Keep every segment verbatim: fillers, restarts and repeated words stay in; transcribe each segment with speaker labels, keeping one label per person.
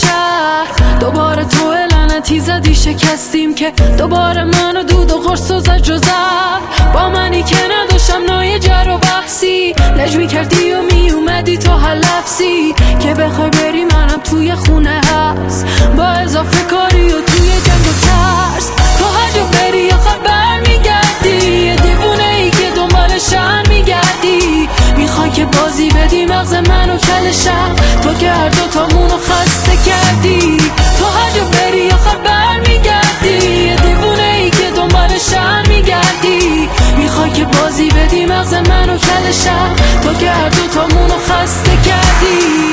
Speaker 1: شهر. دوباره تو لعنتی زدی شکستیم که دوباره منو دود و قرص و زجر و زد. با منی که نداشتم نای جر و بحثی، لج می کردی و می اومدی تو هر لفظی که بخوای بری منم توی خونه هست، با اضافه کاری و توی جنگ و ترس. تو هر جا بری یا خبر میگردی، یه دیوونه ای که دنبال شهر میگردی. میخوای که بازی بدی مغز منو کلشم، تو که هر دو تامونو خسته کردی. تو هر جا بری یا خبر میگردی، یه دیوونه ای که دنبال شهر میگردی. میخوای که بازی بدی مغز منو کلشم، تو که هر دو تامونو خسته کردی.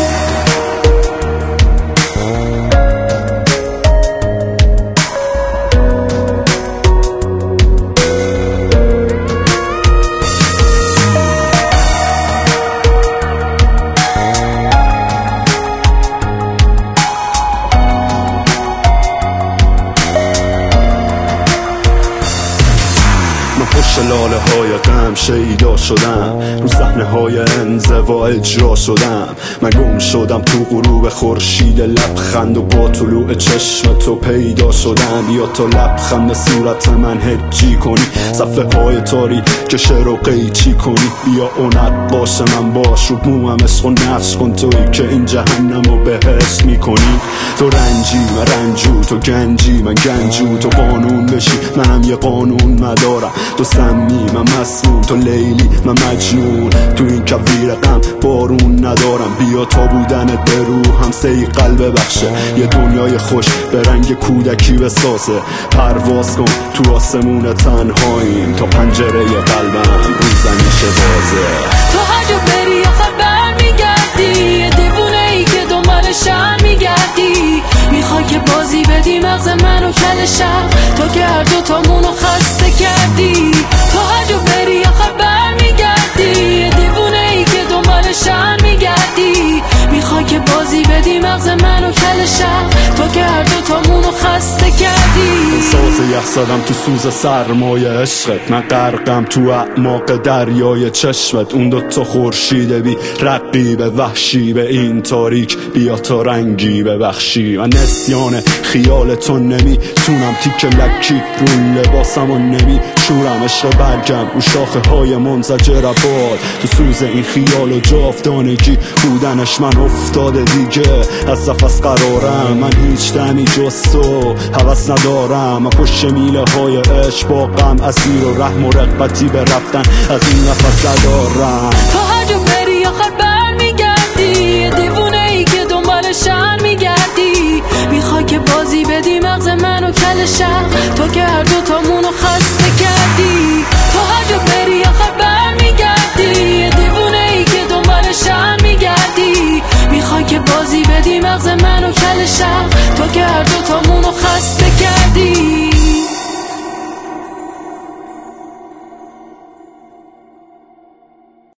Speaker 2: پشت لاله های غم شیدا شدم، رو صحنه های انزوا اجرا شدم. من گم شدم تو غروب خورشید لبخند و با طلوع چشم تو پیدا شدم. بیا تو لبخند به صورت من هجی کنی، صفحه های تاری که شعر و قیچی کنی. بیا اونت باشه من باش، رو موام عشق و نقش کن توی که این جهنم رو بهشت میکنی. تو رنجی من رنجو، تو گنجی من گنجو. تو قانون بشی منم یه قانون مدارم، تو سمی من مسموم، تو لیلی من مجنون. تو این کویر غم بارون ندارم، بیا تا بودنت به روحم صیقل ببخشه. یه دنیای خوش به رنگ کودکی بسازه، پرواز کن تو آسمون تنهاییم تا پنجره قلبم رو زمین بازه.
Speaker 1: تو هر جا بری یا خبر میگردی، یه دیوونه ای که دنبال شهر میگردی. میخوای که بازی بدی مغز منو کلشم، تو که هر دو تامونو خسته کردی. تو هر جا بری یا خبر میگردی، یه دیوونه ای که دنبال شهر میگردی. میخوای که بازی بدی مغز منو کلشم، تو که هر دو تامونو خسته کردی.
Speaker 2: ساز یخ زدم تو سوز سرمایه عشقت، من غرقم تو اعماق دریای چشمت. اون دو تا خورشید بی رقیب وحشی، به این تاریک بیا تا رنگی ببخشی. من نسیان خیال تو نمیتونم، تیک لکی رو لباسم و نمی شورم. عشق برگم رو شاخه های منزجر باد، تو سوز این خیال و جاودانگی بودنش من افتاده دیگه از نفس قرارم. من هیچ دمی جز تو حوث ندارم، من پشت میله های عشق با غم اسیر و رحم و رغبتی به رفتن از این نفس ندارم.
Speaker 1: تو هر جا بری یا خبر میگردی، یه دیوونه ای که دنبال شهر میگردی. میخوای که بازی بدی مغز منو کلشم، تو که هر دو تامونو خسته کردی. تو هر جا بری یا خبر میگردی، یه دیوونه ای که دنبال شهر میگردی. میخوای که بازی بدی مغز منو کلشم،